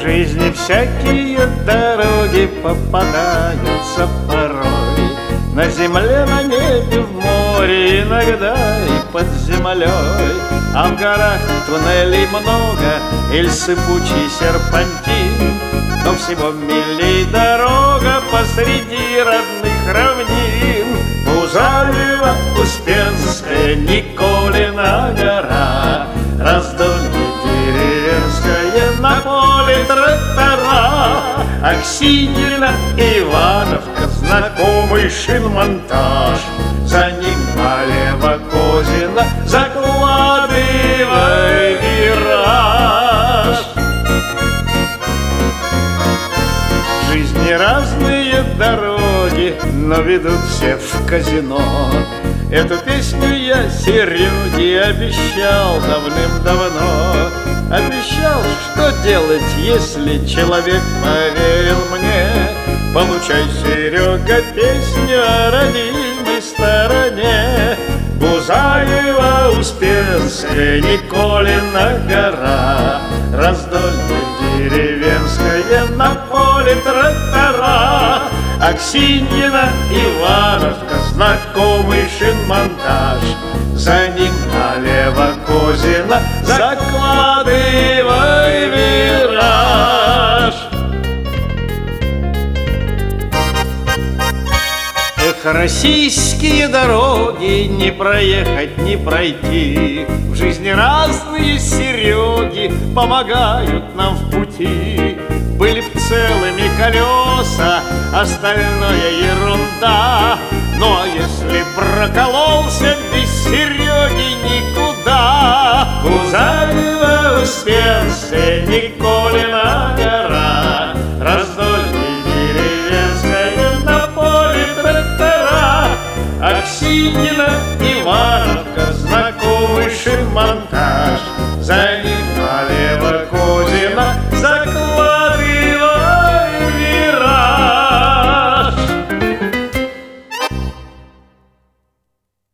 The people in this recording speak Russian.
жизни всякие дороги попадаются порой. На земле, на небе, в море, иногда и под землей. А в горах туннелей много, или сыпучий серпантин. Но всего милей дорога посреди родных равнин. Пузарева, Успенская, Николина гора, Раздолье деревенское, на поле трактора, Аксиньина, Ивановка, знакомый шинмонтаж. За ним налево Козина, закладывай вираж. В жизни разные дороги, но ведут все в казино. Эту песню я Сереге обещал давным-давно. Обещал, что делать, если человек поверил мне. Получай, Серега, песню о родимой стороне. Бузаева, Успенская, Николина гора, Раздолье деревенское, на поле трактора, Аксиньина, Ивановка, знакомый шинмонтаж. За ним налево Козина, закладывай вираж. Эх, российские дороги, не проехать, не пройти. В жизни разные Сереги помогают нам в пути. Были б целыми колеса, остальное ерунда. Ну а если прокололся, без Сереги никуда. Бузаева, Успенская, Николина гора, Раздолье деревенское, на поле трактора, Аксиньина, Ивановка, знак